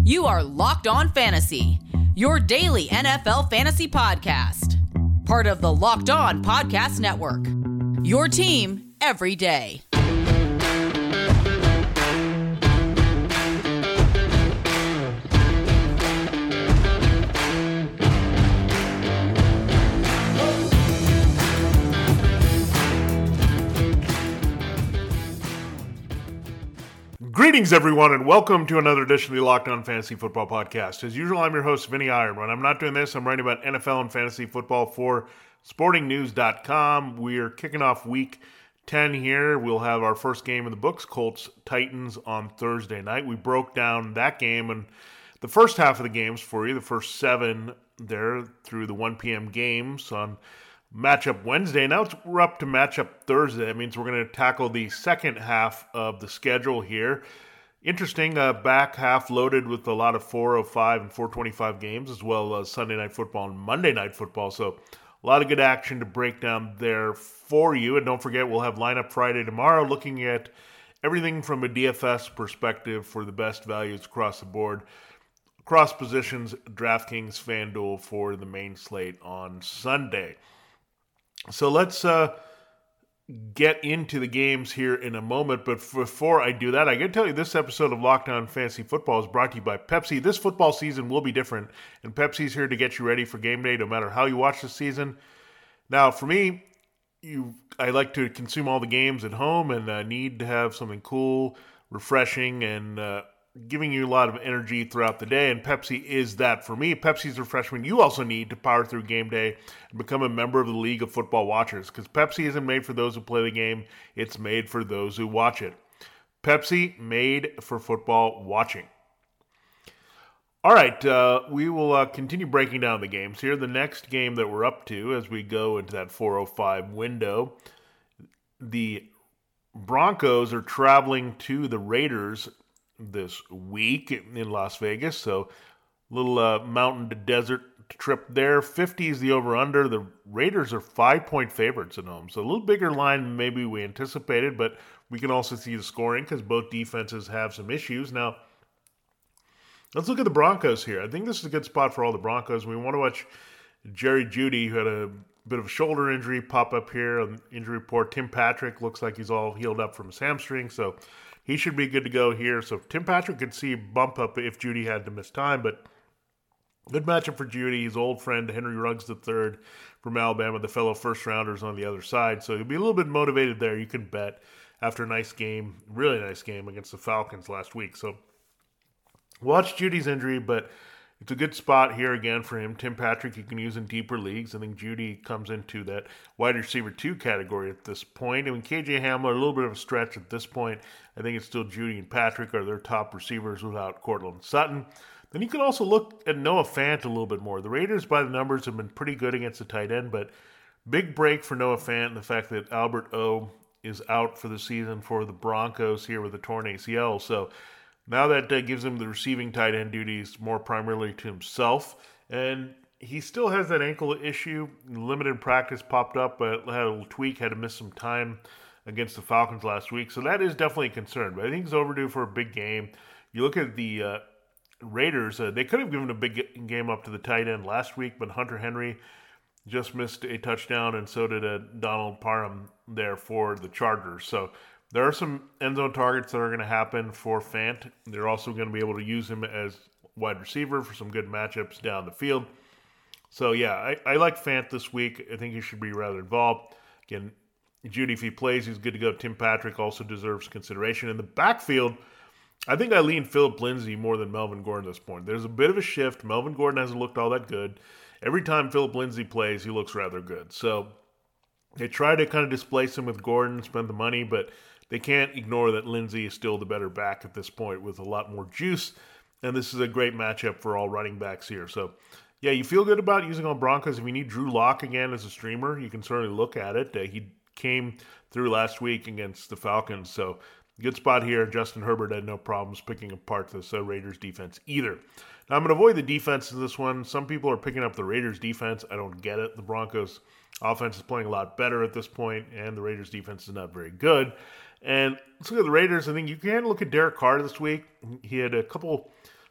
You are Locked On Fantasy, your daily NFL fantasy podcast. Part of the Locked On Podcast Network, your team every day. Greetings, everyone, and welcome to another edition of the Locked On Fantasy Football Podcast. As usual, I'm your host, Vinny Iyer. When I'm not doing this, I'm writing about NFL and fantasy football for SportingNews.com. We're kicking off Week 10 here. We'll have our first game in the books, Colts-Titans, on Thursday night. We broke down that game and the first half of the games for you, the first 7 there through the 1 p.m. games on Matchup Wednesday. Now we're up to Matchup Thursday. That means we're going to tackle the second half of the schedule here. Interesting back half loaded with a lot of 4:05 and 4:25 games, as well as Sunday Night Football and Monday Night Football. So a lot of good action to break down there for you. And don't forget, we'll have Lineup Friday tomorrow, looking at everything from a DFS perspective for the best values across the board, across positions, DraftKings, FanDuel for the main slate on Sunday. So let's get into the games here in a moment. But before I do that, I got to tell you, this episode of Locked On Fantasy Football is brought to you by Pepsi. This football season will be different, and Pepsi's here to get you ready for game day no matter how you watch the season. Now, for me, I like to consume all the games at home and need to have something cool, refreshing, and giving you a lot of energy throughout the day, and Pepsi is that for me. Pepsi's refreshment you also need to power through game day and become a member of the League of Football Watchers, because Pepsi isn't made for those who play the game, it's made for those who watch it. Pepsi, made for football watching. All right, we will continue breaking down the games here. The next game that we're up to as we go into that 4:05 window, the Broncos are traveling to the Raiders this week in Las Vegas, so little mountain to desert trip there. 50 is the over-under. The Raiders are 5-point favorites at home, so a little bigger line than maybe we anticipated, but we can also see the scoring because both defenses have some issues. Now, let's look at the Broncos here. I think this is a good spot for all the Broncos. We want to watch Jerry Jeudy, who had a bit of a shoulder injury, pop up here on the injury report. Tim Patrick looks like he's all healed up from his hamstring, so he should be good to go here. So Tim Patrick could see a bump up if Jeudy had to miss time, but good matchup for Jeudy. His old friend Henry Ruggs III from Alabama, the fellow first-rounders on the other side. So he'll be a little bit motivated there, you can bet, after a nice game, really nice game against the Falcons last week. So watch Jeudy's injury, but it's a good spot here again for him. Tim Patrick you can use in deeper leagues. I think Jeudy comes into that wide receiver 2 category at this point. I mean, KJ Hamler, a little bit of a stretch at this point. I think it's still Jeudy and Patrick are their top receivers without Courtland Sutton. Then you can also look at Noah Fant a little bit more. The Raiders, by the numbers, have been pretty good against the tight end, but big break for Noah Fant and the fact that Albert O is out for the season for the Broncos here with a torn ACL. So now that gives him the receiving tight end duties more primarily to himself. And he still has that ankle issue. Limited practice popped up, but had a little tweak, had to miss some time against the Falcons last week. So that is definitely a concern. But I think he's overdue for a big game. You look at the Raiders, they could have given a big game up to the tight end last week, but Hunter Henry just missed a touchdown, and so did Donald Parham there for the Chargers. So there are some end zone targets that are going to happen for Fant. They're also going to be able to use him as wide receiver for some good matchups down the field. So, yeah, I like Fant this week. I think he should be rather involved. Again, Jeudy, if he plays, he's good to go. Tim Patrick also deserves consideration. In the backfield, I think I lean Phillip Lindsay more than Melvin Gordon at this point. There's a bit of a shift. Melvin Gordon hasn't looked all that good. Every time Phillip Lindsay plays, he looks rather good. So they try to kind of displace him with Gordon, spend the money, but they can't ignore that Lindsay is still the better back at this point with a lot more juice, and this is a great matchup for all running backs here. So, yeah, you feel good about using on Broncos. If you need Drew Lock again as a streamer, you can certainly look at it. He came through last week against the Falcons, so good spot here. Justin Herbert had no problems picking apart this Raiders defense either. Now, I'm going to avoid the defense in this one. Some people are picking up the Raiders defense. I don't get it. The Broncos offense is playing a lot better at this point, and the Raiders defense is not very good. And let's look at the Raiders. I think you can look at Derek Carr this week. He had a couple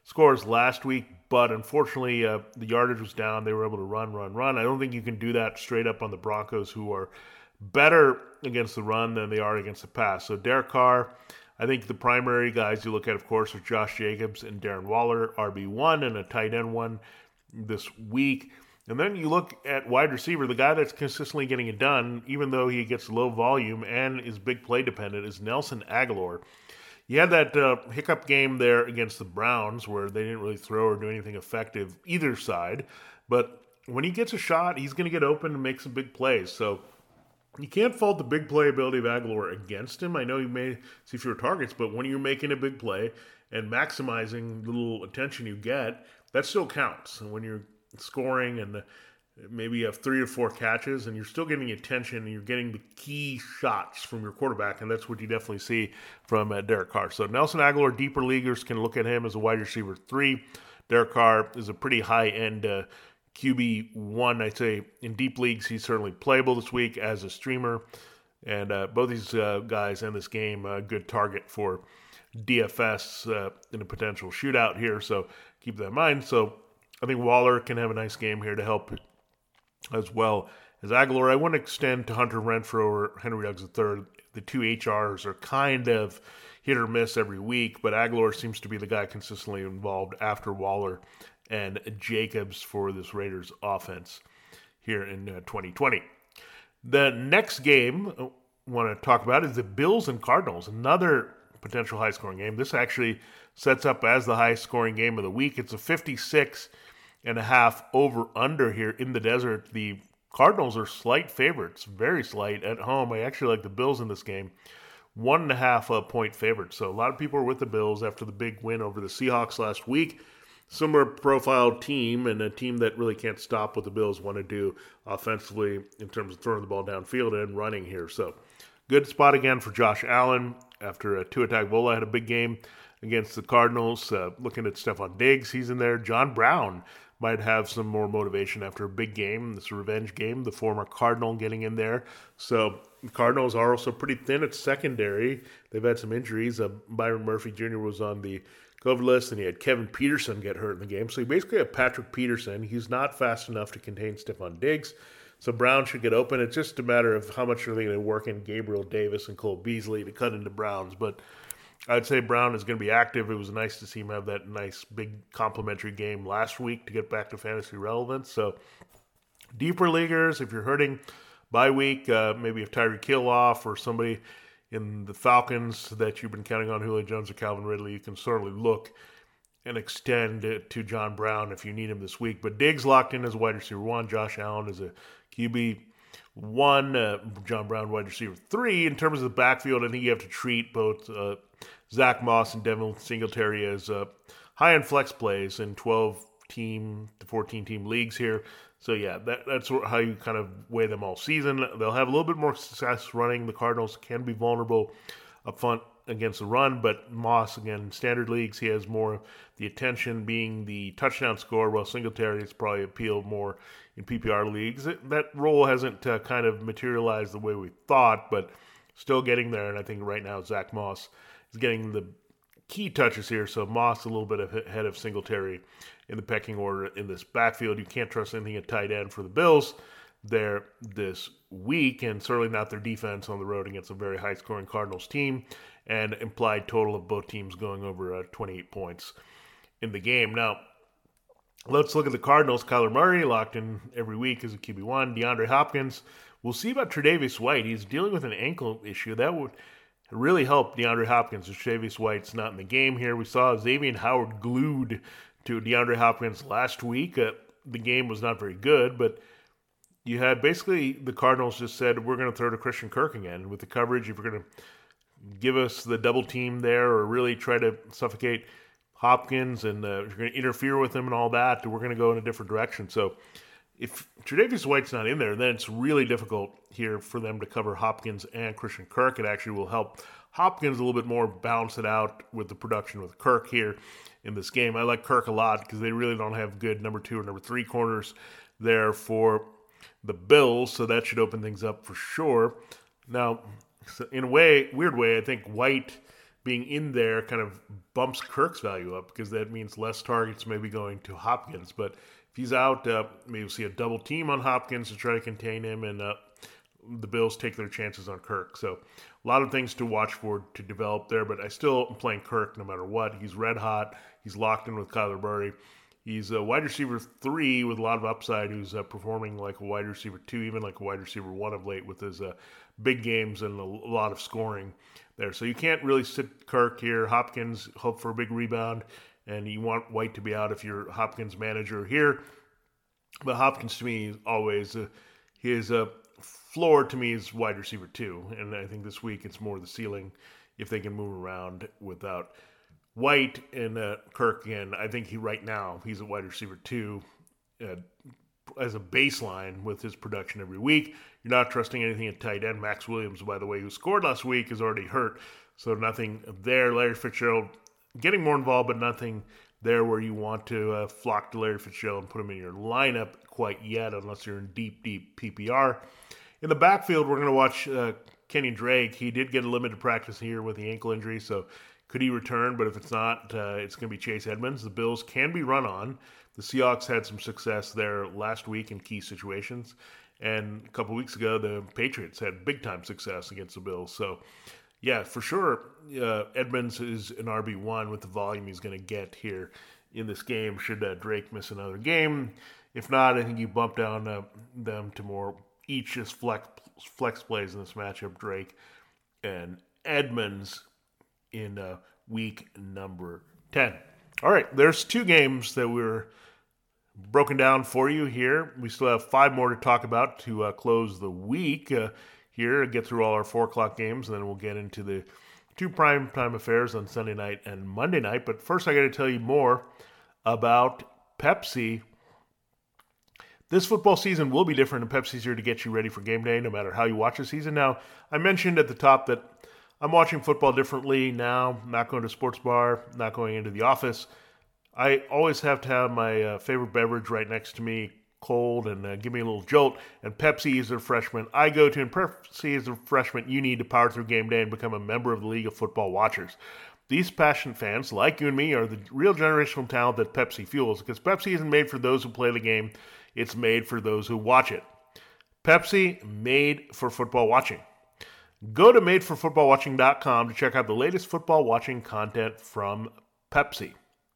scores last week, but unfortunately the yardage was down. They were able to run. I don't think you can do that straight up on the Broncos, who are better against the run than they are against the pass. So Derek Carr, I think the primary guys you look at, of course, are Josh Jacobs and Darren Waller, RB1 and a tight end one this week. And then you look at wide receiver, the guy that's consistently getting it done, even though he gets low volume and is big play dependent, is Nelson Agholor. He had that hiccup game there against the Browns where they didn't really throw or do anything effective either side. But when he gets a shot, he's going to get open and make some big plays. So you can't fault the big play ability of Agholor against him. I know you may see fewer targets, but when you're making a big play and maximizing the little attention you get, that still counts. And when you're scoring and maybe you have 3 or 4 catches and you're still getting attention and you're getting the key shots from your quarterback, and that's what you definitely see from Derek Carr. So Nelson Agholor, deeper leaguers can look at him as a wide receiver 3. Derek Carr is a pretty high-end QB1, I'd say. In deep leagues, he's certainly playable this week as a streamer. And both these guys in this game, a good target for DFS in a potential shootout here. So keep that in mind. So I think Waller can have a nice game here to help as well as Agholor. I wouldn't extend to Hunter Renfrow or Henry Ruggs III. The two HRs are kind of hit or miss every week, but Agholor seems to be the guy consistently involved after Waller and Jacobs for this Raiders offense here in 2020. The next game I want to talk about is the Bills and Cardinals, another potential high-scoring game. This actually sets up as the highest-scoring game of the week. It's a 56.5 over-under here in the desert. The Cardinals are slight favorites, very slight at home. I actually like the Bills in this game. 1.5 point favorites. So a lot of people are with the Bills after the big win over the Seahawks last week. Similar profile team, and a team that really can't stop what the Bills want to do offensively in terms of throwing the ball downfield and running here. So good spot again for Josh Allen after Tua Tagovailoa had a big game against the Cardinals. Looking at Stephon Diggs, he's in there. John Brown might have some more motivation after a big game, this revenge game, the former Cardinal getting in there. So the Cardinals are also pretty thin at secondary. They've had some injuries. Byron Murphy Jr. was on the COVID list, and he had Kevin Peterson get hurt in the game. So you basically have Patrick Peterson. He's not fast enough to contain Stephon Diggs. So Brown should get open. It's just a matter of how much are they going to work in Gabriel Davis and Cole Beasley to cut into Browns. But I'd say Brown is going to be active. It was nice to see him have that nice big complimentary game last week to get back to fantasy relevance. So deeper leaguers, if you're hurting bye week, maybe if Tyreek Hill off or somebody in the Falcons that you've been counting on, Julio Jones or Calvin Ridley, you can certainly look and extend it to John Brown if you need him this week. But Diggs locked in as a wide receiver 1. Josh Allen is a QB 1. John Brown wide receiver 3. In terms of the backfield, I think you have to treat both Zach Moss and Devin Singletary as high-end flex plays in 12-team to 14-team leagues here. So, yeah, that's how you kind of weigh them all season. They'll have a little bit more success running. The Cardinals can be vulnerable up front against the run, but Moss, again, standard leagues, he has more the attention being the touchdown scorer, while Singletary has probably appealed more in PPR leagues. That role hasn't kind of materialized the way we thought, but still getting there, and I think right now Zach Moss is getting the key touches here, so Moss a little bit ahead of Singletary in the pecking order in this backfield. You can't trust anything at tight end for the Bills there this week, and certainly not their defense on the road against a very high-scoring Cardinals team, and implied total of both teams going over 28 points in the game. Now, let's look at the Cardinals. Kyler Murray locked in every week as a QB1. DeAndre Hopkins, we'll see about Tre'Davious White. He's dealing with an ankle issue. That would really help DeAndre Hopkins if Tre'Davious White's not in the game here. We saw Xavier Howard glued to DeAndre Hopkins last week. The game was not very good, but you had basically the Cardinals just said, we're going to throw to Christian Kirk again with the coverage. If you're going to give us the double team there or really try to suffocate Hopkins and you're going to interfere with him and all that, we're going to go in a different direction. So if Tre'Davious White's not in there, then it's really difficult here for them to cover Hopkins and Christian Kirk. It actually will help Hopkins a little bit more, balance it out with the production with Kirk here in this game. I like Kirk a lot because they really don't have good number 2 or number 3 corners there for the Bills, so that should open things up for sure. Now, in a way, weird way, I think White being in there kind of bumps Kirk's value up because that means less targets may be going to Hopkins. But if he's out, maybe we'll see a double team on Hopkins to try to contain him, and the Bills take their chances on Kirk. So a lot of things to watch for to develop there, but I still am playing Kirk no matter what. He's red hot. He's locked in with Kyler Murray. He's a wide receiver 3 with a lot of upside who's performing like a wide receiver 2, even like a wide receiver 1 of late with his big games and a lot of scoring there. So you can't really sit Kirk here. Hopkins, hope for a big rebound, and you want White to be out if you're Hopkins manager here. But Hopkins to me is always his floor to me is wide receiver 2, and I think this week it's more the ceiling if they can move around without White and Kirk again. I think right now he's a wide receiver 2 as a baseline with his production every week. You're not trusting anything at tight end. Max Williams, by the way, who scored last week, is already hurt, so nothing there. Larry Fitzgerald getting more involved, but nothing there where you want to flock to Larry Fitzgerald and put him in your lineup quite yet, unless you're in deep PPR. In the backfield, we're going to watch Kenny Drake. He did get a limited practice here with the ankle injury, so could he return? But if it's not, it's going to be Chase Edmonds. The Bills can be run on. The Seahawks had some success there last week in key situations. And a couple weeks ago, the Patriots had big-time success against the Bills. So, yeah, for sure, Edmonds is an RB1 with the volume he's going to get here in this game should Drake miss another game. If not, I think you bump down them to more each as flex plays in this matchup, Drake and Edmonds in week number 10. All right, there's 2 games that we're broken down for you here. We still have 5 more to talk about to close the week here and get through all our 4 o'clock games, and then we'll get into the 2 primetime affairs on Sunday night and Monday night. But first, I got to tell you more about Pepsi. This football season will be different, and Pepsi's here to get you ready for game day no matter how you watch the season. Now, I mentioned at the top that I'm watching football differently now, not going to sports bar, not going into the office. I always have to have my favorite beverage right next to me, cold, and give me a little jolt. And Pepsi is the refreshment I go to, and Pepsi is the refreshment you need to power through game day and become a member of the League of Football Watchers. These passionate fans, like you and me, are the real generational talent that Pepsi fuels, because Pepsi isn't made for those who play the game. It's made for those who watch it. Pepsi, made for football watching. Go to madeforfootballwatching.com to check out the latest football watching content from Pepsi.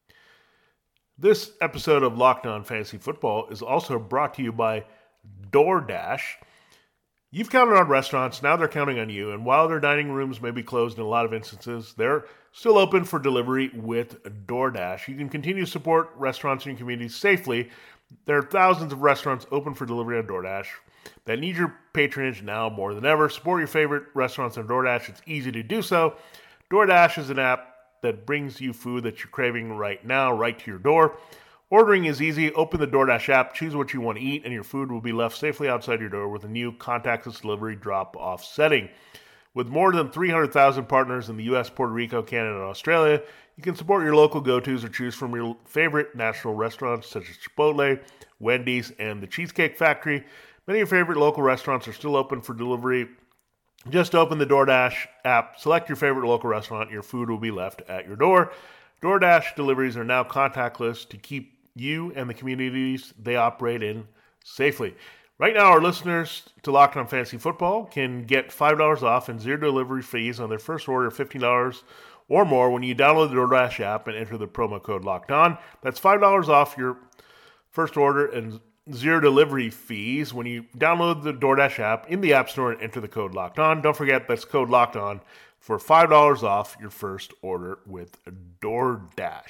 This episode of Locked On Fantasy Football is also brought to you by DoorDash. You've counted on restaurants, now they're counting on you, and while their dining rooms may be closed in a lot of instances, they're still open for delivery with DoorDash. You can continue to support restaurants in your community safely. There are thousands of restaurants open for delivery on DoorDash that need your patronage now more than ever. Support your favorite restaurants on DoorDash. It's easy to do so. DoorDash is an app that brings you food that you're craving right now, right to your door. Ordering is easy. Open the DoorDash app, choose what you want to eat, and your food will be left safely outside your door with a new contactless delivery drop-off setting. With more than 300,000 partners in the U.S., Puerto Rico, Canada, and Australia, you can support your local go-tos or choose from your favorite national restaurants such as Chipotle, Wendy's, and the Cheesecake Factory. Many of your favorite local restaurants are still open for delivery. Just open the DoorDash app, select your favorite local restaurant, your food will be left at your door. DoorDash deliveries are now contactless to keep you and the communities they operate in safely. Right now, our listeners to Locked On Fantasy Football can get $5 off and zero delivery fees on their first order of $15 or more when you download the DoorDash app and enter the promo code Locked On. That's $5 off your first order and zero delivery fees when you download the DoorDash app in the App Store and enter the code Locked On. Don't forget, that's code Locked On for $5 off your first order with DoorDash.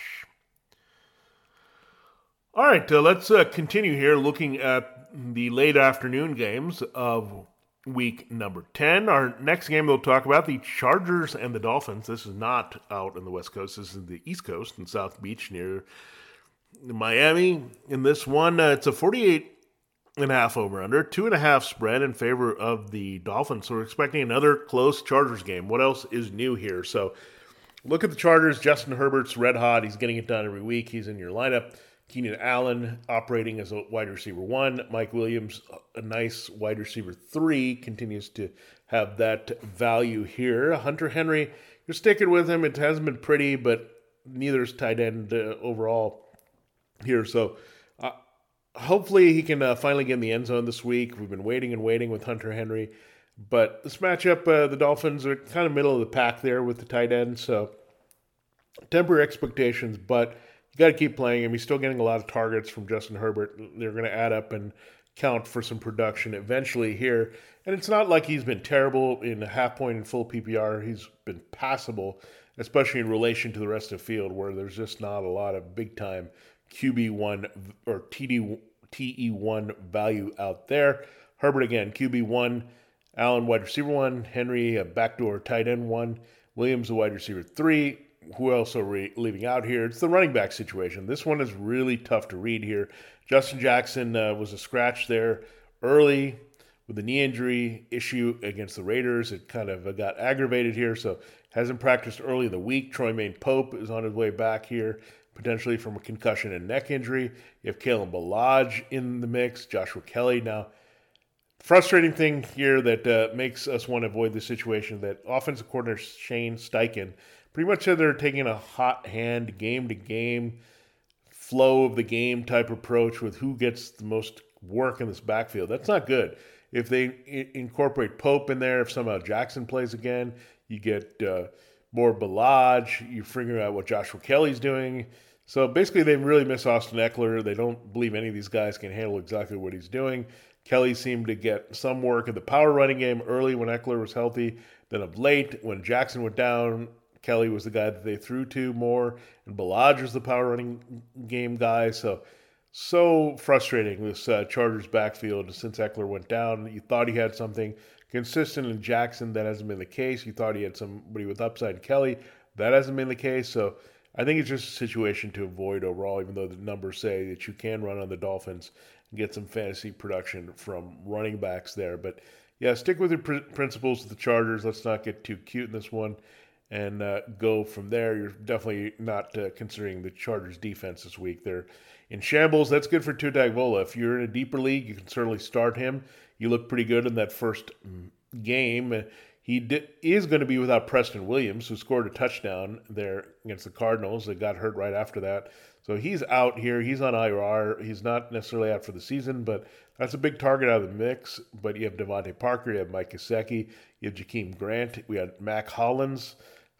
All right, let's continue here looking at the late afternoon games of week number 10. Our next game we'll talk about, the Chargers and the Dolphins. This is not out on the West Coast. This is the East Coast in South Beach near Miami. In this one, it's a 48.5 over-under, 2.5 spread in favor of the Dolphins. So we're expecting another close Chargers game. What else is new here? So look at the Chargers. Justin Herbert's red hot. He's getting it done every week. He's in your lineup. Keenan Allen operating as a wide receiver 1. Mike Williams, a nice wide receiver 3, continues to have that value here. Hunter Henry you're sticking with him. It hasn't been pretty, but neither is tight end overall here. So hopefully he can finally get in the end zone this week. We've been waiting and waiting with Hunter Henry. But this matchup, the Dolphins are kind of middle of the pack there with the tight end. So temper expectations, but you got to keep playing him. He's still getting a lot of targets from Justin Herbert. They're going to add up and count for some production eventually here. And it's not like he's been terrible in a half point and full PPR. He's been passable, especially in relation to the rest of the field where there's just not a lot of big-time QB1 or TE1 value out there. Herbert again, QB1, Allen wide receiver 1, Henry a backdoor tight end 1, Williams a wide receiver 3. Who else are we leaving out here? It's the running back situation. This one is really tough to read here. Justin Jackson was a scratch there early with a knee injury issue against the Raiders. It kind of got aggravated here, so hasn't practiced early in the week. Troymaine Pope is on his way back here, potentially from a concussion and neck injury. You have Kalen Ballage in the mix, Joshua Kelly. Now, frustrating thing here that makes us want to avoid this situation that offensive coordinator Shane Steichen pretty much said they're taking a hot hand, game-to-game, flow of the game type approach with who gets the most work in this backfield. That's not good. If they incorporate Pope in there, if somehow Jackson plays again, you get more Ballage. You figure out what Joshua Kelly's doing. So basically they really miss Austin Eckler. They don't believe any of these guys can handle exactly what he's doing. Kelly seemed to get some work in the power running game early when Eckler was healthy. Then of late, when Jackson went down, Kelly was the guy that they threw to more, and Ballage was the power running game guy. So frustrating, this Chargers backfield since Eckler went down. You thought he had something consistent in Jackson. That hasn't been the case. You thought he had somebody with upside in Kelly. That hasn't been the case. So I think it's just a situation to avoid overall, even though the numbers say that you can run on the Dolphins and get some fantasy production from running backs there. But yeah, stick with your principles with the Chargers. Let's not get too cute in this one. And go from there. You're definitely not considering the Chargers defense this week. They're in shambles. That's good for Tua Tagovailoa. If you're in a deeper league, you can certainly start him. You look pretty good in that first game. He is going to be without Preston Williams, who scored a touchdown there against the Cardinals. That got hurt right after that. So he's out here. He's on IR. He's not necessarily out for the season, but that's a big target out of the mix. But you have Devontae Parker. You have Mike Gesicki. You have Jakeem Grant. We had Mac Hollins,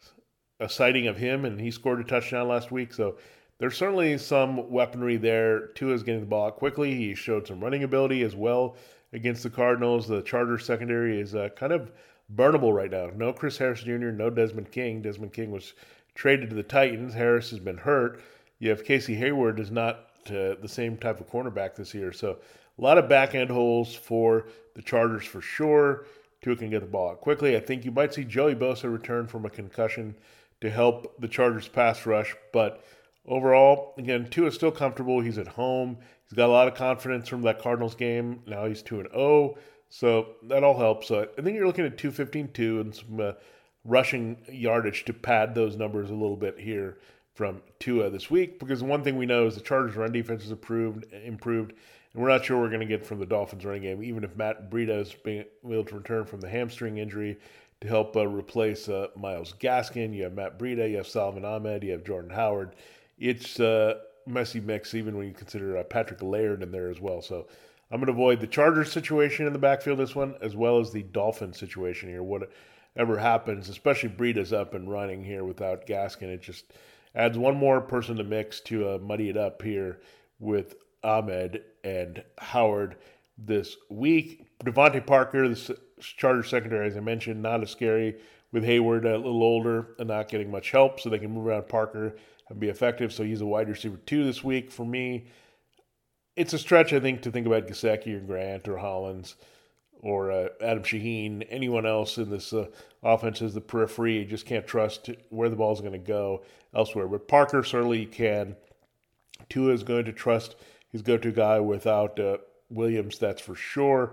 a sighting of him, and he scored a touchdown last week. So there's certainly some weaponry there. Tua's getting the ball out quickly. He showed some running ability as well against the Cardinals. The Chargers secondary is kind of burnable right now. No Chris Harris Jr., no Desmond King. Desmond King was traded to the Titans. Harris has been hurt. You have Casey Hayward is not the same type of cornerback this year. So a lot of back-end holes for the Chargers for sure. Tua can get the ball out quickly. I think you might see Joey Bosa return from a concussion to help the Chargers pass rush. But overall, again, Tua is still comfortable. He's at home. He's got a lot of confidence from that Cardinals game. Now he's 2-0. So that all helps. So I think you're looking at 215-2 and some rushing yardage to pad those numbers a little bit here from Tua this week. Because one thing we know is the Chargers' run defense has improved, and we're not sure we're going to get from the Dolphins' running game, even if Matt Breida is being able to return from the hamstring injury to help replace Myles Gaskin. You have Matt Breida, you have Salvon Ahmed, you have Jordan Howard. It's a messy mix, even when you consider Patrick Laird in there as well. So I'm going to avoid the Chargers situation in the backfield this one, as well as the Dolphins situation here. Whatever happens, especially Breida's up and running here without Gaskin, it just adds one more person to mix to muddy it up here with Ahmed and Howard this week. Devontae Parker, the Chargers secondary, as I mentioned, not as scary with Hayward a little older and not getting much help, so they can move around Parker and be effective. So he's a wide receiver 2 this week for me. It's a stretch, I think, to think about Gesicki or Grant or Hollins or Adam Shaheen, anyone else in this offense as the periphery. You just can't trust where the ball is going to go elsewhere. But Parker certainly can. Tua is going to trust his go-to guy without Williams, that's for sure.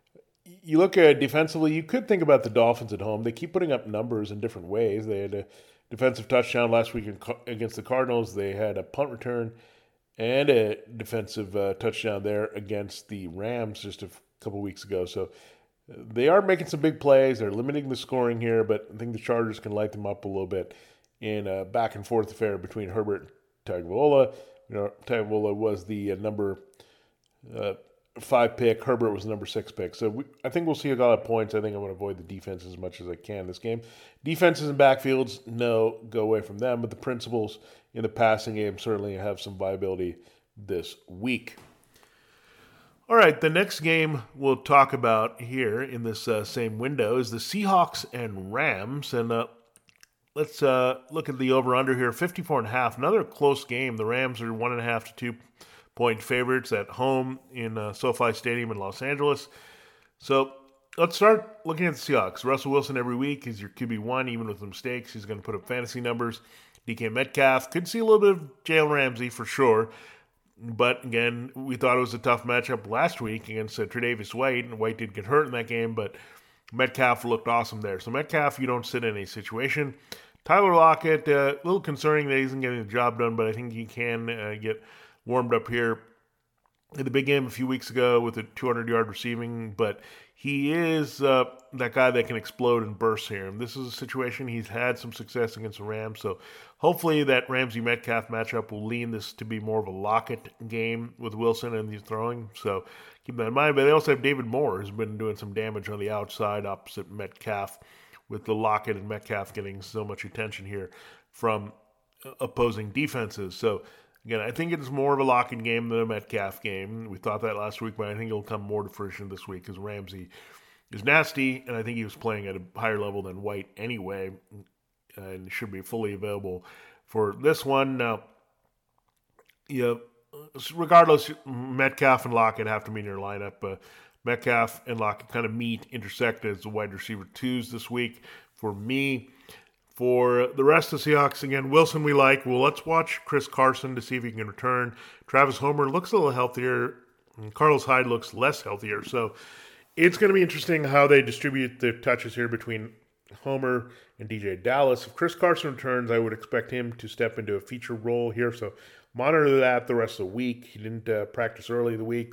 You look at defensively, you could think about the Dolphins at home. They keep putting up numbers in different ways. They had a defensive touchdown last week against the Cardinals. They had a punt return and a defensive touchdown there against the Rams just a couple weeks ago. So They are making some big plays. They're limiting the scoring here, but I think the Chargers can light them up a little bit in a back and forth affair between Herbert and Tagovailoa. Tagovailoa was the number 5 pick. Herbert was the number 6 pick. So I think we'll see a lot of points. I think I'm going to avoid the defense as much as I can this game. Defenses and backfields, no, go away from them. But the principles in the passing game certainly have some viability this week. All right, the next game we'll talk about here in this same window is the Seahawks and Rams. And let's look at the over-under here, 54.5. Another close game. The Rams are 1.5 to 2 point favorites at home in SoFi Stadium in Los Angeles. So let's start looking at the Seahawks. Russell Wilson every week is your QB1, even with mistakes. He's going to put up fantasy numbers. DK Metcalf, could see a little bit of Jalen Ramsey for sure. But again, we thought it was a tough matchup last week against Tre'Davious White, and White did get hurt in that game, but Metcalf looked awesome there. So Metcalf, you don't sit in a situation. Tyler Lockett, a little concerning that he isn't getting the job done, but I think he can get warmed up here in the big game a few weeks ago with a 200-yard receiving, but he is that guy that can explode and burst here. And this is a situation he's had some success against the Rams, so hopefully that Ramsey-Metcalf matchup will lean this to be more of a Lockett game with Wilson and he's throwing, so keep that in mind. But they also have David Moore, who's been doing some damage on the outside opposite Metcalf, with the Lockett and Metcalf getting so much attention here from opposing defenses. So again, I think it's more of a Lockett game than a Metcalf game. We thought that last week, but I think it'll come more to fruition this week because Ramsey is nasty, and I think he was playing at a higher level than White anyway, and should be fully available for this one. Now, regardless, Metcalf and Lockett have to be in your lineup. Metcalf and Lockett kind of intersect as the wide receiver 2s this week for me. For the rest of the Seahawks, again, Wilson we like. Well, let's watch Chris Carson to see if he can return. Travis Homer looks a little healthier, and Carlos Hyde looks less healthier. So it's going to be interesting how they distribute the touches here between Homer and DJ Dallas. If Chris Carson returns, I would expect him to step into a feature role here. So monitor that the rest of the week. He didn't practice early in the week,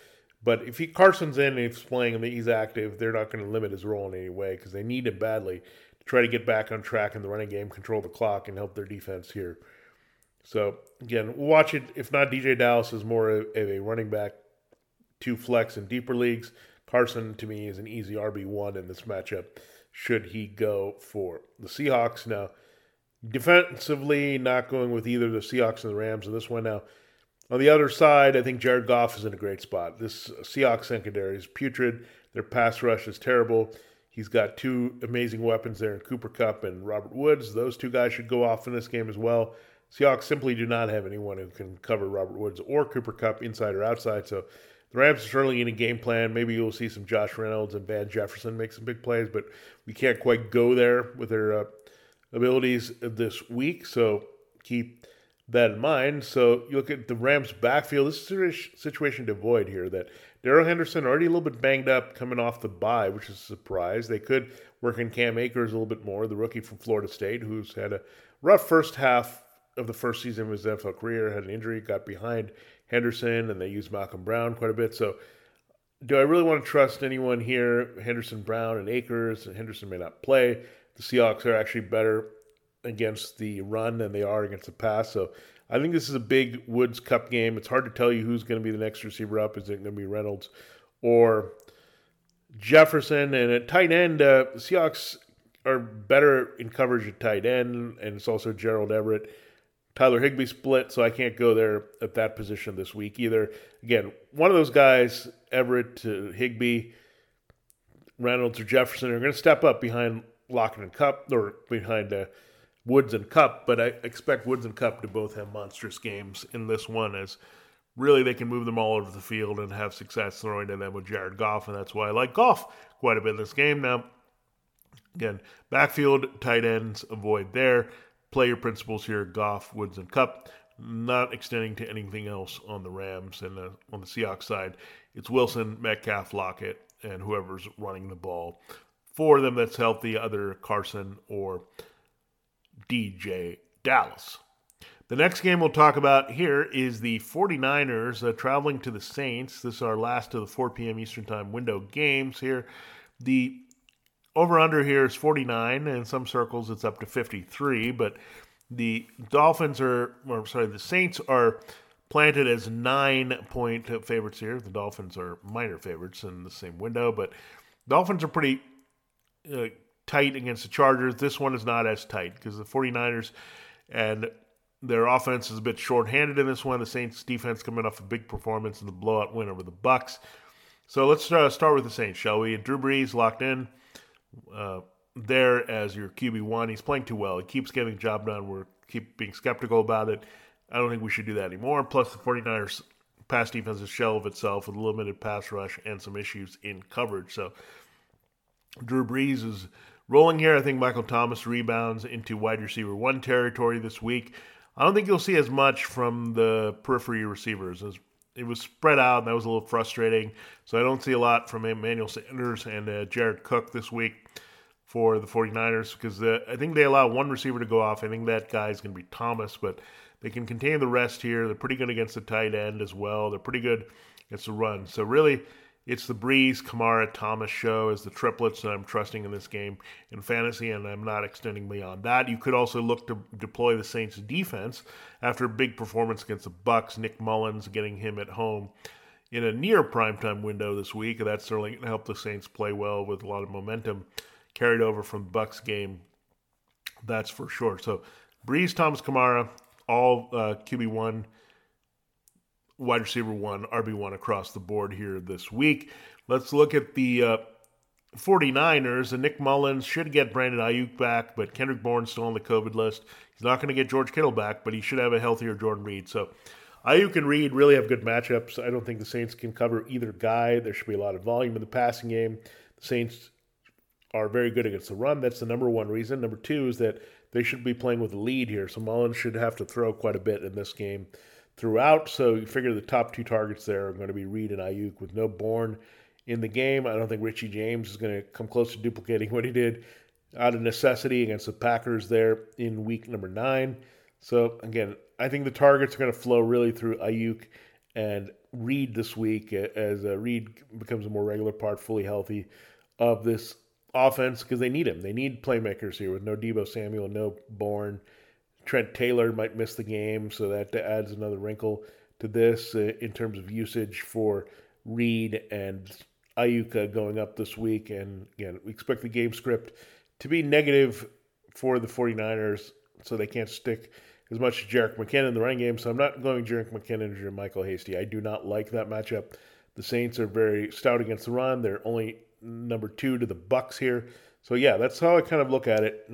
but if Carson's in and he's playing and he's active, they're not going to limit his role in any way because they need him badly to try to get back on track in the running game, control the clock, and help their defense here. So, again, we'll watch it. If not, DJ Dallas is more of a running back, 2 flex in deeper leagues. Carson, to me, is an easy RB1 in this matchup should he go for the Seahawks. Now, defensively, not going with either the Seahawks or the Rams in this one. Now, on the other side, I think Jared Goff is in a great spot. This Seahawks secondary is putrid. Their pass rush is terrible. He's got 2 amazing weapons there in Cooper Kupp and Robert Woods. Those 2 guys should go off in this game as well. Seahawks simply do not have anyone who can cover Robert Woods or Cooper Kupp inside or outside. So the Rams are certainly in a game plan. Maybe you'll see some Josh Reynolds and Van Jefferson make some big plays, but we can't quite go there with their abilities this week. So keep that in mind. So you look at the Rams' backfield. This is a situation to avoid here. That Darrell Henderson already a little bit banged up coming off the bye, which is a surprise. They could work in Cam Akers a little bit more, the rookie from Florida State, who's had a rough first half of the first season of his NFL career, had an injury, got behind Henderson, and they used Malcolm Brown quite a bit. So do I really want to trust anyone here? Henderson, Brown, and Akers. Henderson may not play. The Seahawks are actually better against the run than they are against the pass. So I think this is a big Woods Cup game. It's hard to tell you who's going to be the next receiver up. Is it going to be Reynolds or Jefferson? And at tight end, the Seahawks are better in coverage at tight end, and it's also Gerald Everett. Tyler Higbee split, so I can't go there at that position this week either. Again, one of those guys, Everett, Higbee, Reynolds, or Jefferson, are going to step up behind Lockett and Kupp, or behind Woods and Kupp, but I expect Woods and Kupp to both have monstrous games in this one, as really they can move them all over the field and have success throwing to them with Jared Goff, and that's why I like Goff quite a bit in this game. Now, again, backfield, tight ends, avoid there. Play your principles here, Goff, Woods, and Kupp. Not extending to anything else on the Rams. And on the Seahawks side, it's Wilson, Metcalf, Lockett, and whoever's running the ball for them that's healthy, either Carson or DJ Dallas. The next game we'll talk about here is the 49ers traveling to the Saints. This is our last of the 4 p.m. Eastern Time window games here. The over-under here is 49, and in some circles it's up to 53, but the Saints are planted as 9-point favorites here. The Dolphins are minor favorites in the same window, but Dolphins are pretty tight against the Chargers. This one is not as tight because the 49ers and their offense is a bit shorthanded in this one. The Saints defense coming off a big performance in the blowout win over the Bucs. So let's start with the Saints, shall we? Drew Brees locked in there as your QB1. He's playing too well. He keeps getting the job done. We keep being skeptical about it. I don't think we should do that anymore. Plus, the 49ers pass defense is a shell of itself with a limited pass rush and some issues in coverage. So Drew Brees is rolling here. I think Michael Thomas rebounds into wide receiver 1 territory this week. I don't think you'll see as much from the periphery receivers. It was spread out, and that was a little frustrating. So I don't see a lot from Emmanuel Sanders and Jared Cook this week for the 49ers because I think they allow one receiver to go off. I think that guy is going to be Thomas, but they can contain the rest here. They're pretty good against the tight end as well. They're pretty good against the run. So really, it's the Brees, Kamara, Thomas show as the triplets that I'm trusting in this game in fantasy, and I'm not extending beyond that. You could also look to deploy the Saints defense after a big performance against the Bucs. Nick Mullins getting him at home in a near primetime window this week. That's certainly going to help the Saints play well with a lot of momentum carried over from the Bucs game. That's for sure. So Brees, Thomas, Kamara, all QB1, wide receiver 1, RB1 across the board here this week. Let's look at the 49ers. And Nick Mullins should get Brandon Ayuk back, but Kendrick Bourne's still on the COVID list. He's not going to get George Kittle back, but he should have a healthier Jordan Reed. So Ayuk and Reed really have good matchups. I don't think the Saints can cover either guy. There should be a lot of volume in the passing game. The Saints are very good against the run. That's the number one reason. Number two is that they should be playing with a lead here. So Mullins should have to throw quite a bit in this game throughout. So you figure the top 2 targets there are going to be Reed and Ayuk with no Bourne in the game. I don't think Richie James is going to come close to duplicating what he did out of necessity against the Packers there in week number 9. So again, I think the targets are going to flow really through Ayuk and Reed this week as Reed becomes a more regular part, fully healthy of this offense because they need him. They need playmakers here with no Deebo Samuel, no Bourne. Trent Taylor might miss the game, so that adds another wrinkle to this in terms of usage for Reed and Ayuk going up this week. And again, we expect the game script to be negative for the 49ers, so they can't stick as much as Jerick McKinnon in the running game. So I'm not going Jerick McKinnon or Michael Hasty. I do not like that matchup. The Saints are very stout against the run. They're only number 2 to the Bucs here. So yeah, that's how I kind of look at it.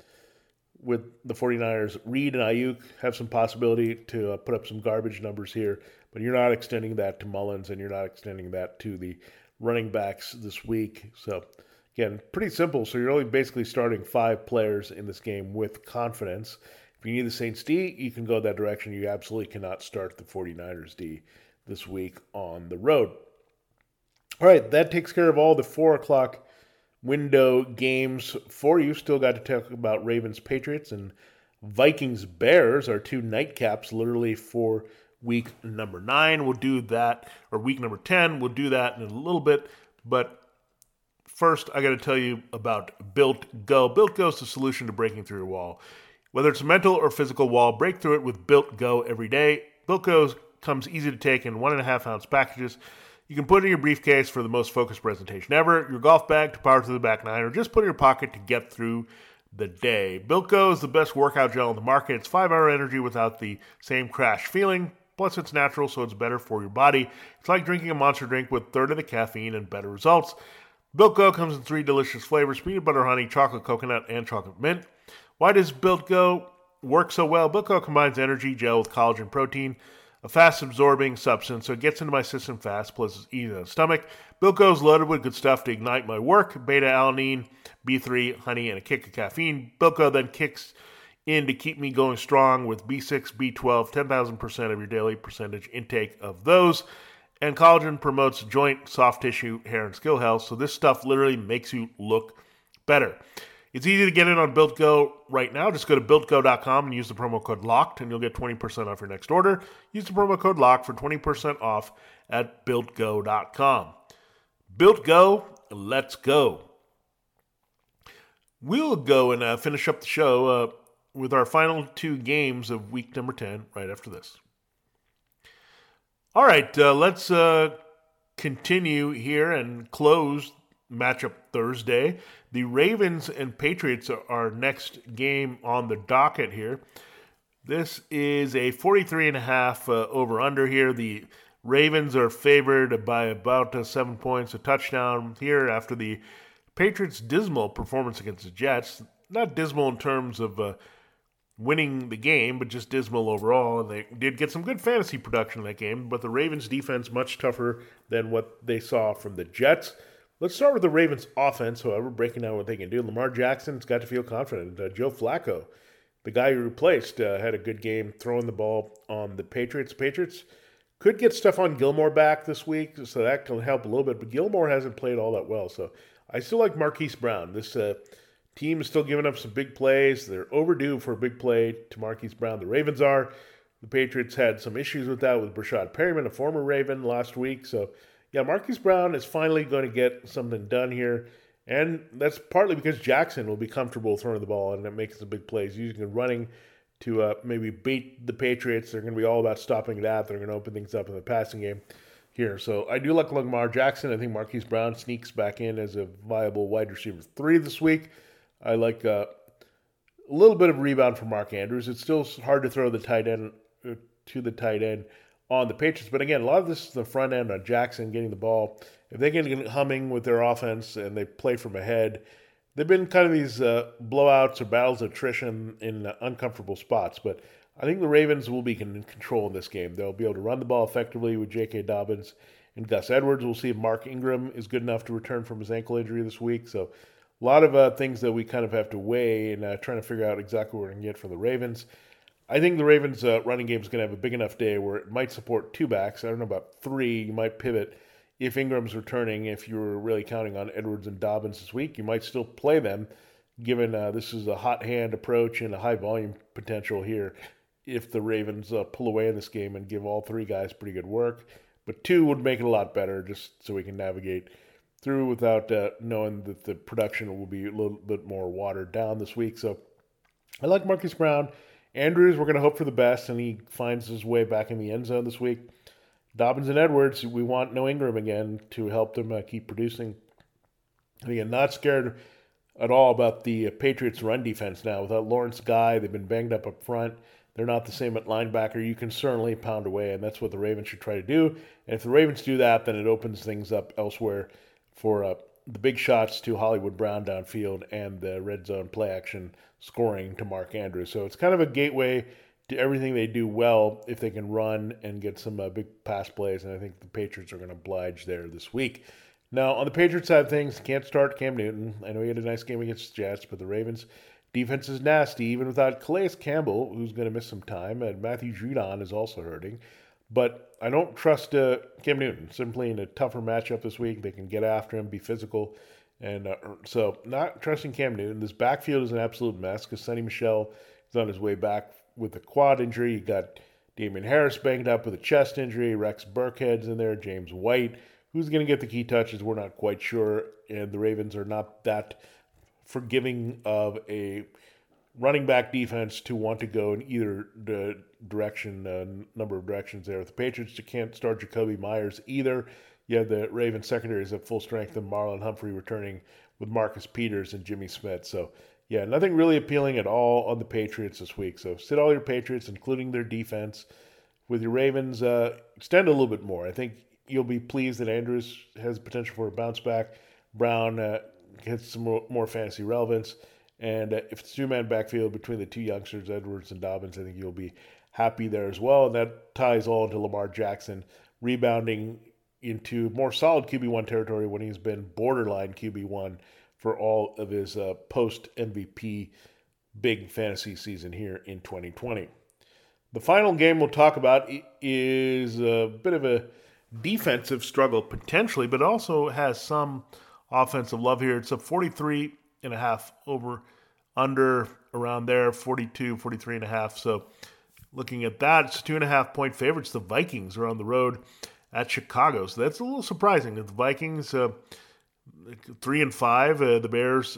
With the 49ers, Reed and Ayuk have some possibility to put up some garbage numbers here, but you're not extending that to Mullins and you're not extending that to the running backs this week. So again, pretty simple. So you're only basically starting 5 players in this game with confidence. If you need the Saints D, you can go that direction. You absolutely cannot start the 49ers D this week on the road. All right, that takes care of all the 4 o'clock window games for you. Still got to talk about Ravens-Patriots and Vikings-Bears, our 2 nightcaps literally for week number 9. We'll do that, or week number 10. We'll do that in a little bit. But first, I got to tell you about Built Go. Built Go is the solution to breaking through your wall. Whether it's a mental or physical wall, break through it with Built Go every day. Built Go comes easy to take in 1.5-ounce packages. You can put it in your briefcase for the most focused presentation ever, your golf bag to power through the back 9, or just put it in your pocket to get through the day. Built Go is the best workout gel on the market. It's 5-hour energy without the same crash feeling. Plus, it's natural, so it's better for your body. It's like drinking a Monster drink with a third of the caffeine and better results. Built Go comes in 3 delicious flavors: peanut butter honey, chocolate coconut, and chocolate mint. Why does Built Go work so well? Built Go combines energy gel with collagen protein, a fast-absorbing substance, so it gets into my system fast, plus it's easy on the stomach. Built Go is loaded with good stuff to ignite my work: beta-alanine, B3, honey, and a kick of caffeine. Built Go then kicks in to keep me going strong with B6, B12, 10,000% of your daily percentage intake of those. And collagen promotes joint, soft tissue, hair, and skill health, so this stuff literally makes you look better. It's easy to get in on Built Go right now. Just go to BuiltGo.com and use the promo code LOCKED, and you'll get 20% off your next order. Use the promo code LOCKED for 20% off at BuiltGo.com. Built Go, let's go. We'll go and finish up the show with our final two games of week number 10 right after this. All right, let's continue here and close matchup Thursday. The Ravens and Patriots are our next game on the docket here. This is a 43.5 over-under here. The Ravens are favored by about 7 points, a touchdown here after the Patriots' dismal performance against the Jets. Not dismal in terms of winning the game, but just dismal overall. And they did get some good fantasy production in that game, but the Ravens' defense much tougher than what they saw from the Jets. Let's start with the Ravens' offense, however, breaking down what they can do. Lamar Jackson's got to feel confident. Joe Flacco, the guy who replaced, had a good game throwing the ball on the Patriots. Patriots could get Stephon Gilmore back this week, so that can help a little bit, but Gilmore hasn't played all that well, so I still like Marquise Brown. This team is still giving up some big plays. They're overdue for a big play to Marquise Brown. The Ravens are. The Patriots had some issues with that with Brashad Perryman, a former Raven, last week. So, yeah, Marquise Brown is finally going to get something done here. And that's partly because Jackson will be comfortable throwing the ball and it makes the big plays, using and running to maybe beat the Patriots. They're going to be all about stopping that. They're going to open things up in the passing game here. So I do like Lamar Jackson. I think Marquise Brown sneaks back in as a viable wide receiver 3 this week. I like a little bit of rebound for Mark Andrews. It's still hard to throw the tight end to the tight end on the Patriots. But again, a lot of this is the front end on Jackson getting the ball. If they can get humming with their offense and they play from ahead, they've been kind of these blowouts or battles of attrition in uncomfortable spots. But I think the Ravens will be in control in this game. They'll be able to run the ball effectively with J.K. Dobbins and Gus Edwards. We'll see if Mark Ingram is good enough to return from his ankle injury this week. So a lot of things that we kind of have to weigh and trying to figure out exactly what we're going to get for the Ravens. I think the Ravens' running game is going to have a big enough day where it might support 2 backs. I don't know about 3. You might pivot if Ingram's returning. If you were really counting on Edwards and Dobbins this week, you might still play them, given this is a hot hand approach and a high volume potential here if the Ravens pull away in this game and give all 3 guys pretty good work. But 2 would make it a lot better just so we can navigate through without knowing that the production will be a little bit more watered down this week. So I like Marquise Brown. Andrews, we're going to hope for the best, and he finds his way back in the end zone this week. Dobbins and Edwards, we want no Ingram again to help them keep producing. And again, not scared at all about the Patriots' run defense now. Without Lawrence Guy, they've been banged up front. They're not the same at linebacker. You can certainly pound away, and that's what the Ravens should try to do. And if the Ravens do that, then it opens things up elsewhere for the big shots to Hollywood Brown downfield and the red zone play action scoring to Mark Andrews. So it's kind of a gateway to everything they do well if they can run and get some big pass plays, and I think the Patriots are going to oblige there this week. Now, on the Patriots side of things, can't start Cam Newton. I know he had a nice game against the Jets, but the Ravens' defense is nasty, even without Calais Campbell, who's going to miss some time, and Matthew Judon is also hurting. But I don't trust Cam Newton. Simply in a tougher matchup this week, they can get after him, be physical. And so not trusting Cam Newton. This backfield is an absolute mess because Sonny Michel is on his way back with a quad injury. You got Damian Harris banged up with a chest injury. Rex Burkhead's in there. James White. Who's going to get the key touches? We're not quite sure. And the Ravens are not that forgiving of a running back defense to want to go in either direction, number of directions there. With the Patriots, you can't start Jacoby Myers either. You have the Ravens secondary is at full strength and Marlon Humphrey returning with Marcus Peters and Jimmy Smith. So, yeah, nothing really appealing at all on the Patriots this week. So sit all your Patriots, including their defense. With your Ravens, extend a little bit more. I think you'll be pleased that Andrews has potential for a bounce back. Brown gets some more fantasy relevance. And if it's 2-man backfield between the 2 youngsters, Edwards and Dobbins, I think you'll be happy there as well. And that ties all into Lamar Jackson rebounding into more solid QB1 territory when he's been borderline QB1 for all of his post-MVP big fantasy season here in 2020. The final game we'll talk about is a bit of a defensive struggle potentially, but also has some offensive love here. It's a 43.5 over under around there, 42, 43.5. So looking at that, it's 2.5 point favorites. The Vikings are on the road at Chicago. So that's a little surprising that the Vikings, 3-5. The Bears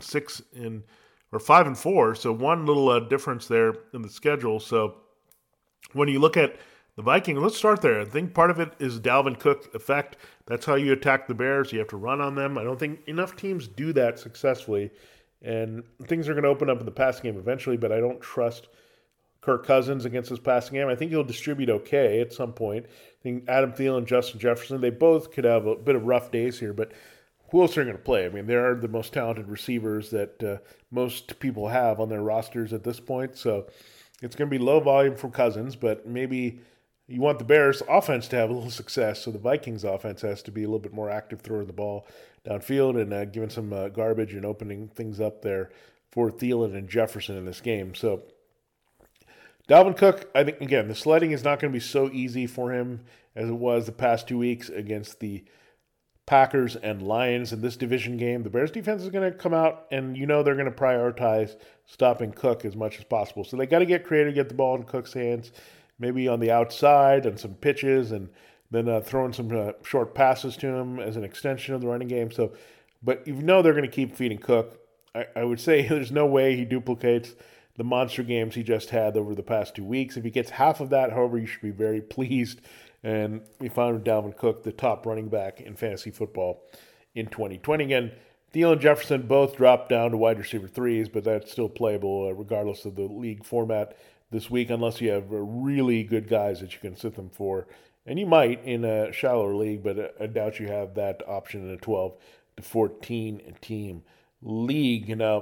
5-4. So one little difference there in the schedule. So when you look at the Vikings, let's start there. I think part of it is Dalvin Cook effect. That's how you attack the Bears. You have to run on them. I don't think enough teams do that successfully. And things are going to open up in the passing game eventually, but I don't trust Kirk Cousins against his passing game. I think he'll distribute okay at some point. I think Adam Thielen, Justin Jefferson, they both could have a bit of rough days here, but who else are going to play? I mean, they are the most talented receivers that most people have on their rosters at this point, so it's going to be low volume from Cousins, but maybe you want the Bears offense to have a little success, so the Vikings offense has to be a little bit more active throwing the ball downfield and giving some garbage and opening things up there for Thielen and Jefferson in this game. So Dalvin Cook, I think, again, the sledding is not going to be so easy for him as it was the past 2 weeks against the Packers and Lions in this division game. The Bears defense is going to come out, and they're going to prioritize stopping Cook as much as possible. So they got to get creative, get the ball in Cook's hands, maybe on the outside and some pitches, and then throwing some short passes to him as an extension of the running game. So, but they're going to keep feeding Cook. I would say there's no way he duplicates the monster games he just had over the past 2 weeks. If he gets half of that, however, you should be very pleased. And we found Dalvin Cook the top running back in fantasy football in 2020. Again, Thielen and Jefferson both dropped down to wide receiver threes, but that's still playable regardless of the league format this week, unless you have really good guys that you can sit them for. And you might in a shallower league, but I doubt you have that option in a 12 to 14 team league. Now,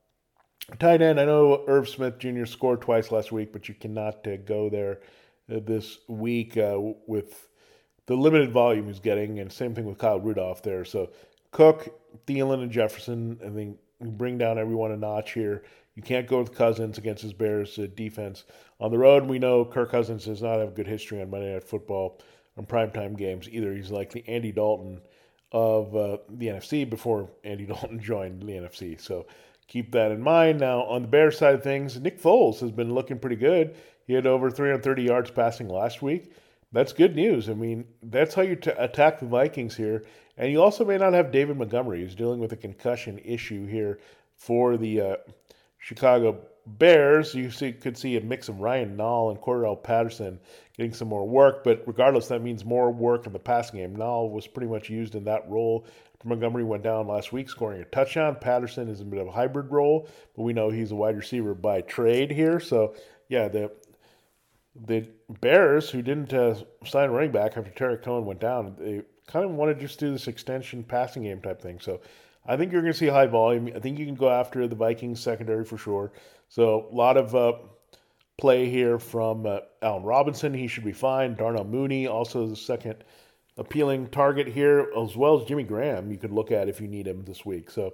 tight end, I know Irv Smith Jr. scored twice last week, but you cannot go there this week with the limited volume he's getting, and same thing with Kyle Rudolph there. So Cook, Thielen, and Jefferson, I think you bring down everyone a notch here. You can't go with Cousins against his Bears defense. On the road, we know Kirk Cousins does not have good history on Monday Night Football on primetime games either. He's like the Andy Dalton of the NFC before Andy Dalton joined the NFC. So keep that in mind. Now, on the Bears side of things, Nick Foles has been looking pretty good. He had over 330 yards passing last week. That's good news. I mean, that's how you attack the Vikings here. And you also may not have David Montgomery, who's dealing with a concussion issue here for the Chicago Bears. You could see a mix of Ryan Nall and Cordell Patterson getting some more work, but regardless, that means more work in the passing game. Nall was pretty much used in that role. Montgomery went down last week scoring a touchdown. Patterson is a bit of a hybrid role, but we know he's a wide receiver by trade here. So, yeah, the Bears, who didn't sign running back after Tarek Cohen went down, they kind of want to just do this extension passing game type thing. So I think you're going to see high volume. I think you can go after the Vikings secondary for sure. So a lot of play here from Allen Robinson. He should be fine. Darnell Mooney, also the second appealing target here, as well as Jimmy Graham you could look at if you need him this week. So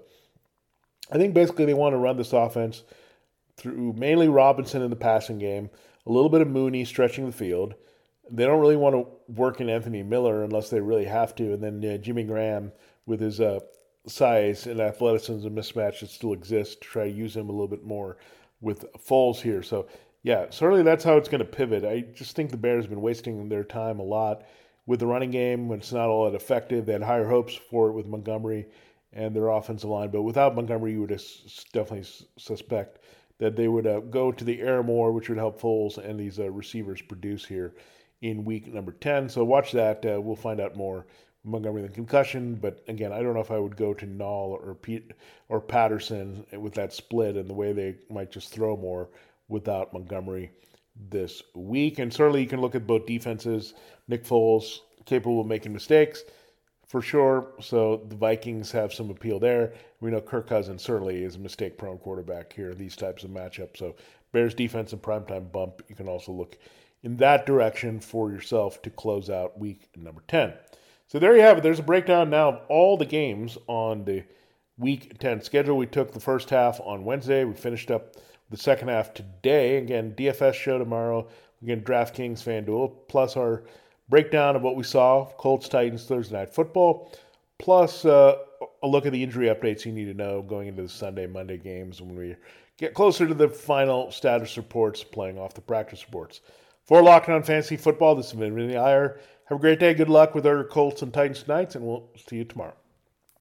I think basically they want to run this offense through mainly Robinson in the passing game, a little bit of Mooney stretching the field. They don't really want to work in Anthony Miller unless they really have to. And then Jimmy Graham with his size and athleticism mismatch that still exists to try to use him a little bit more with Foles here. So, yeah, certainly that's how it's going to pivot. I just think the Bears have been wasting their time a lot with the running game when it's not all that effective. They had higher hopes for it with Montgomery and their offensive line. But without Montgomery, you would definitely suspect that they would go to the air more, which would help Foles and these receivers produce here in week number 10. So watch that. We'll find out more Montgomery than concussion. But again, I don't know if I would go to Nall or Patterson with that split and the way they might just throw more without Montgomery this week. And certainly you can look at both defenses. Nick Foles, capable of making mistakes for sure. So the Vikings have some appeal there. We know Kirk Cousins certainly is a mistake-prone quarterback here in these types of matchups. So Bears defense and primetime bump, you can also look in that direction for yourself to close out week number 10. So there you have it. There's a breakdown now of all the games on the week 10 schedule. We took the first half on Wednesday. We finished up the second half today. Again, DFS show tomorrow. Again, DraftKings, FanDuel, plus our breakdown of what we saw, Colts, Titans, Thursday Night Football, plus a look at the injury updates you need to know going into the Sunday, Monday games when we get closer to the final status reports, playing off the practice reports. For Locked On Fantasy Football, this has been Vinny Iyer. Have a great day. Good luck with our Colts and Titans tonight, and we'll see you tomorrow.